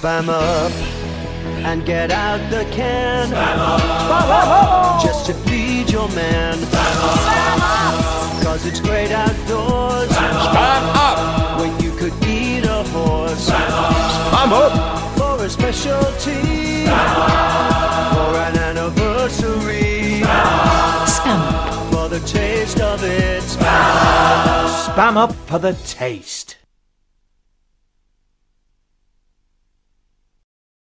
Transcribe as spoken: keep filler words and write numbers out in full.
Spam up and get out the can. Spam up just to feed your man. Spam up cause it's great outdoors. Spam up when you could eat a horse. Spam up Spam up for a specialty. Spam up for an anniversary. Spam up for the taste of it. Spam up. Spam up for the taste.